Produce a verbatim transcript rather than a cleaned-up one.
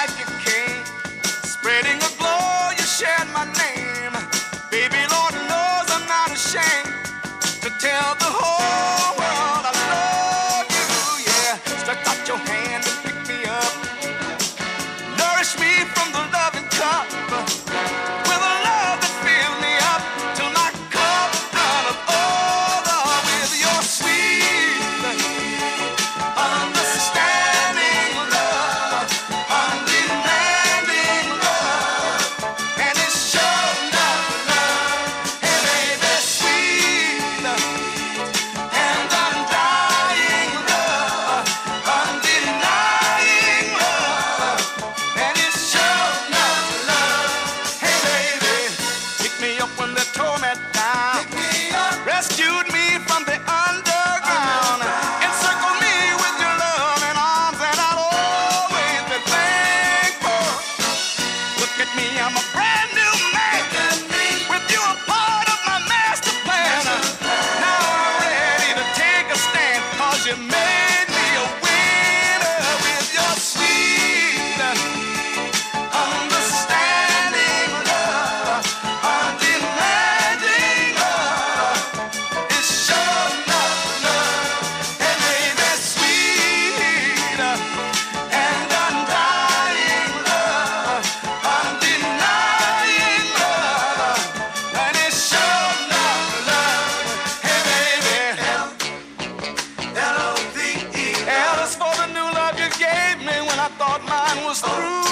like you came, spreading a glow, you shared my name. Baby, Lord knows I'm not ashamed to tell the whole world I love you, yeah. Stuck out your hand and pick me up, nourish me from the loving cup, with a love that fills me up till my cup runneth over with your sweet, understanding love, undemanding love, and it's sure enough love. Hey baby, sweet and undying love, undenying love, and it's sure enough love. Hey baby, pick me up when they tore me down, rescued me from the underground, encircled me with your love and arms, and I'll always be thankful. Look at me, I'm a brand new man, with you a part of my master plan. Now I'm ready to take a stand, 'cause you made me a winner with your sweet, understanding love, undemanding love. It's sure enough love. Hey baby, sweet and undying love, undenying love, and it's sure enough love. Hey baby, L O V E, L is for the new love you gave me when I thought mine was through.